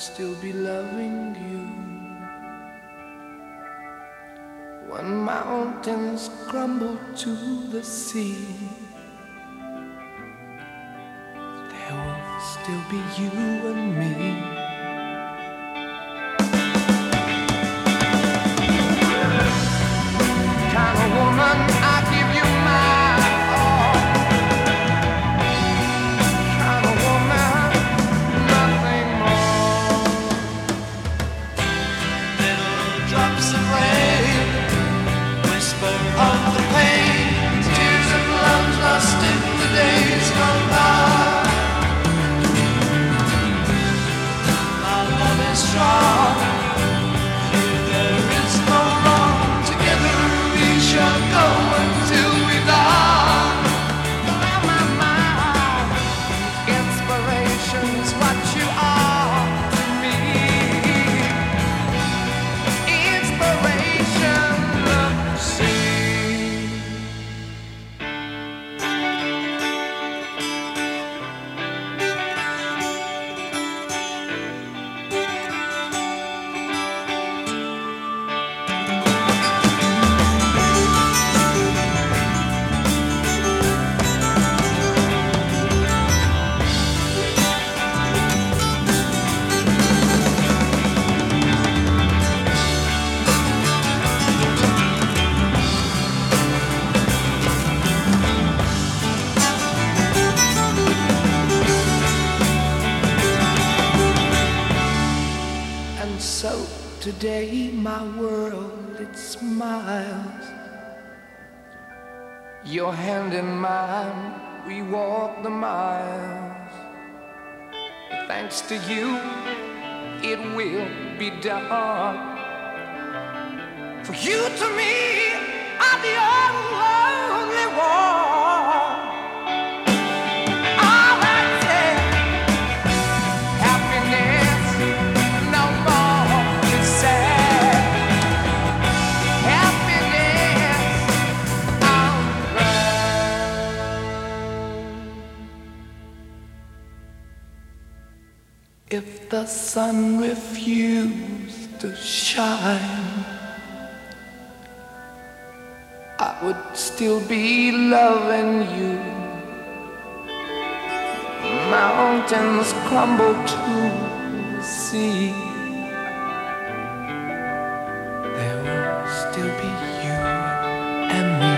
still be loving you. When mountains crumble to the sea, there will still be you and me. Kind of woman, I give you my all. Kind of woman, nothing more. Little drops of rain, whisper of the pain, tears of love lost in the days gone by. Our love is strong, here there is no wrong. Together we shall go until we die. My, inspiration's what you are to me. Inspiration, love to see. And so today my world, it smiles. Your hand in mine, we walk the miles. Thanks to you, it will be done. For you to me are the only one. All I say, happiness, no more to say. Happiness, I'm glad. If the sun refused to shine, I would still be loving you. Mountains crumble to the sea, there will still be you and me.